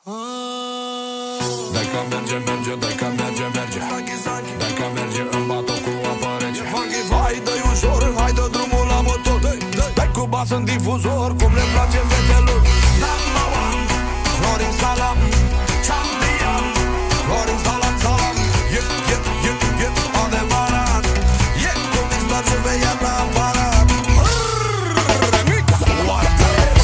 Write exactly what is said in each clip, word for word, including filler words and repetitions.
Dai că merge, merge, dai că merge, merge. Dai că merge în bato cu apă rece. Hai, dă-i ușor, hai dă drumul la motor. Dai cu bas în difuzor, cum le place vetelor. Number one, Florin Salam, champion. Florin Salam, salam. Yeah, yeah, yeah, yeah, adevărat. Yeah, cum îți place pe ea la aparat. Remix, what the hell?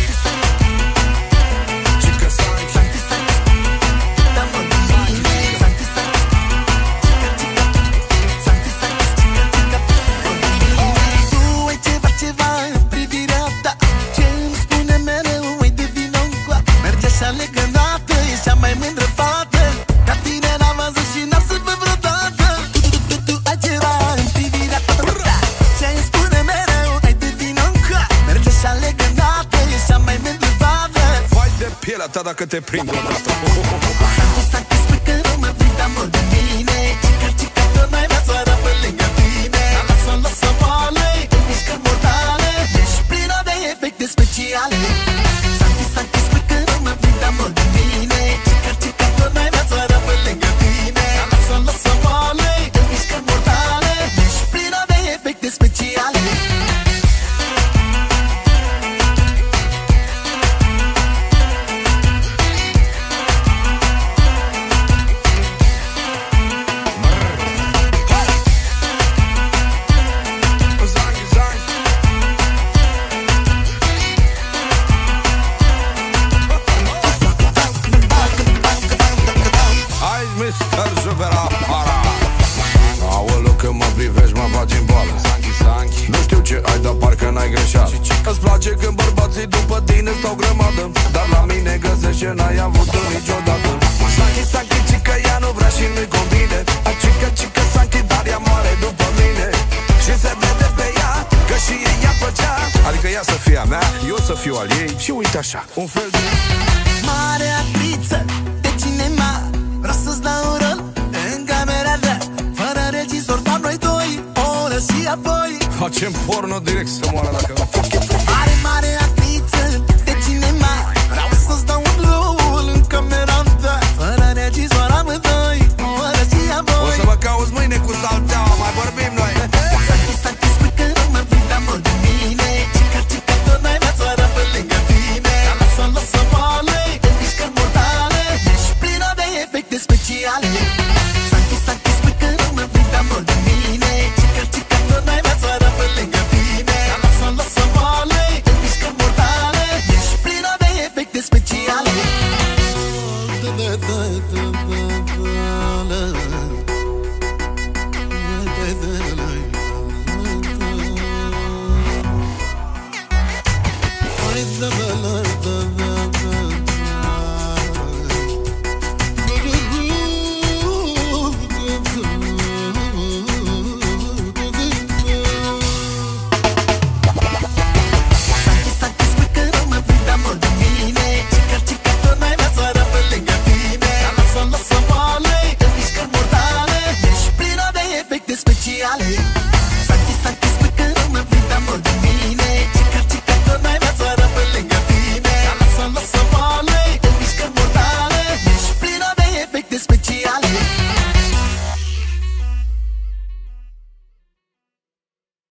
Chica Sank, Sank, Sank. Legănată, ești cea mai mândră fată. Ca tine n-am văzut și n-am să văd vreodată. Tu, tu, tu, tu, ai ceva în privirea ta, ta, ta. Ce-mi spune mereu, ai de vino încă. Merge așa legănată, ești cea mai mândră fată. Vai de pielea ta dacă te prind odată. Santi, Santi, spui că nu mă prinde amor de mine. Cica, cica, tot n-ai vrea soară pe lângă tine. Lasă-o, lasă-o moale, în mișcări mortale. Ești plină de efecte speciale. Santi, Santi, spui că nu mă prinde amor de mine. Cica, cica, tot n-ai vrea soară pe lângă tine. Lasă-o, lasă-o moale, în mișcări mortale. Ești plină de efecte speciale. mister Super Aparat. Aoleu, când mă privești, mă bagi în boală. Nu știu ce ai, dar parcă n-ai greșat. Îți place când bărbații după tine stau grămadă, dar la mine găsești ce n-ai avut-o niciodată. Sanchi, Sanchi, cică, ea nu vrea și nu-i convine. A cică, cică, Sanchi, dar ea moare după mine. Și se vede pe ea că și ei ea plăcea. Adică ea să fie a mea, eu să fiu al ei. Și uite așa, un fel de mare actriță de cinema. Vreau să-ți dau un rol în camera ta, fără regizor, doar noi doi, o oră și apoi facem porno direct să moară dacă nu. Mare, mare actriță de cinema. Vreau să-ți dau un rol în camera ta, fără regizor, amândoi, o oră și apoi. O să mă cauți mâine cu salteaua, mai vorbim noi. Santi, Santi, spui că nu mă prinde amor de mine. Cica, cica, tot n-ai vrea soară pe lângă tine. Lasă-o, lasă-o moale, în mișcări mortale. Ești plină de efecte speciale. Santi, Santi, spui că nu mă prinde amor de mine. Cica, cica, tot n-ai vrea soară pe lângă tine. Lasă-o, lasă-o moale, în mișcări mortale. Ești plină de efecte speciale. Da, da, da, da, da.